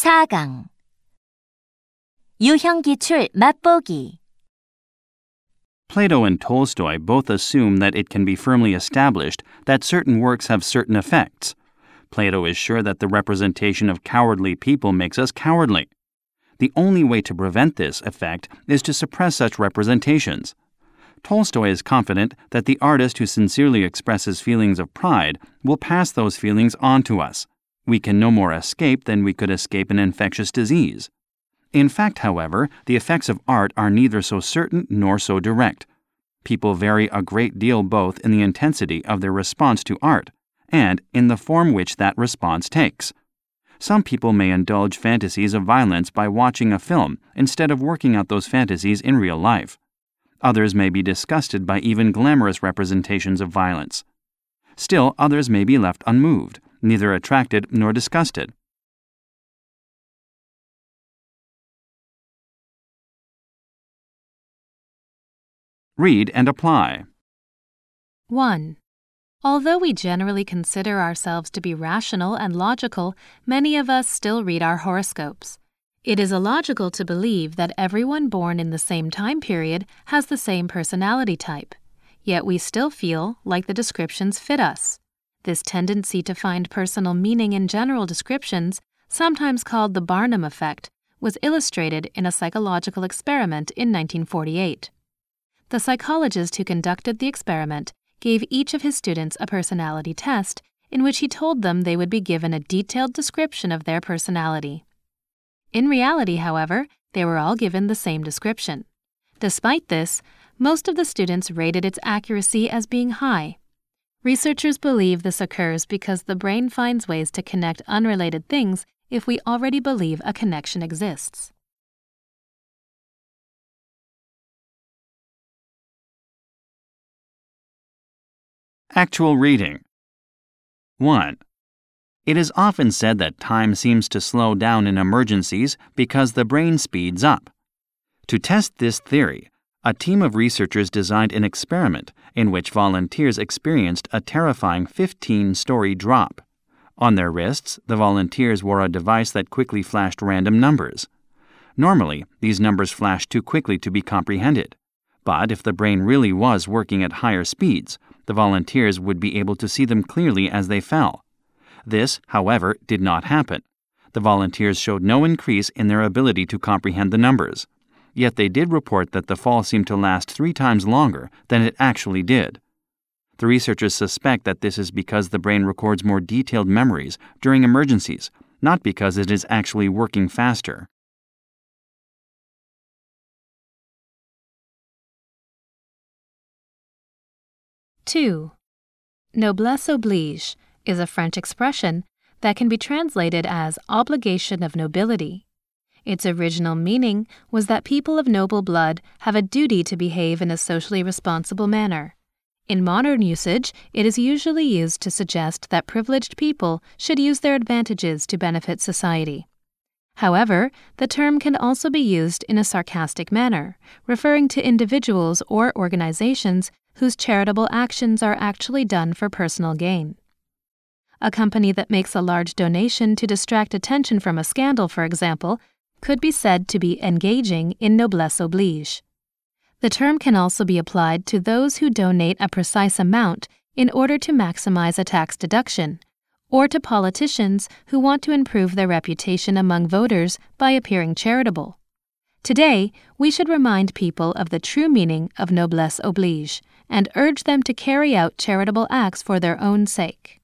4강 유형기출 맛보기 Plato and Tolstoy both assume that it can be firmly established that certain works have certain effects. Plato is sure that the representation of cowardly people makes us cowardly. The only way to prevent this effect is to suppress such representations. Tolstoy is confident that the artist who sincerely expresses feelings of pride will pass those feelings on to us. We can no more escape than we could escape an infectious disease. In fact, however, the effects of art are neither so certain nor so direct. People vary a great deal both in the intensity of their response to art and in the form which that response takes. Some people may indulge fantasies of violence by watching a film instead of working out those fantasies in real life. Others may be disgusted by even glamorous representations of violence. Still, others may be left unmoved, neither attracted nor disgusted. Read and apply. 1. Although we generally consider ourselves to be rational and logical, many of us still read our horoscopes. It is illogical to believe that everyone born in the same time period has the same personality type. Yet we still feel like the descriptions fit us. This tendency to find personal meaning in general descriptions, sometimes called the Barnum effect, was illustrated in a psychological experiment in 1948. The psychologist who conducted the experiment gave each of his students a personality test in which he told them they would be given a detailed description of their personality. In reality, however, they were all given the same description. Despite this, most of the students rated its accuracy as being high. Researchers believe this occurs because the brain finds ways to connect unrelated things if we already believe a connection exists. Actual reading. 1. It is often said that time seems to slow down in emergencies because the brain speeds up. To test this theory, a team of researchers designed an experiment in which volunteers experienced a terrifying 15-story drop. On their wrists, the volunteers wore a device that quickly flashed random numbers. Normally, these numbers flash too quickly to be comprehended. But if the brain really was working at higher speeds, the volunteers would be able to see them clearly as they fell. This, however, did not happen. The volunteers showed no increase in their ability to comprehend the numbers. Yet they did report that the fall seemed to last 3 times longer than it actually did. The researchers suspect that this is because the brain records more detailed memories during emergencies, not because it is actually working faster. Two. Noblesse oblige is a French expression that can be translated as obligation of nobility. Its original meaning was that people of noble blood have a duty to behave in a socially responsible manner. In modern usage, it is usually used to suggest that privileged people should use their advantages to benefit society. However, the term can also be used in a sarcastic manner, referring to individuals or organizations whose charitable actions are actually done for personal gain. A company that makes a large donation to distract attention from a scandal, for example, could be said to be engaging in noblesse oblige. The term can also be applied to those who donate a precise amount in order to maximize a tax deduction, or to politicians who want to improve their reputation among voters by appearing charitable. Today, we should remind people of the true meaning of noblesse oblige and urge them to carry out charitable acts for their own sake.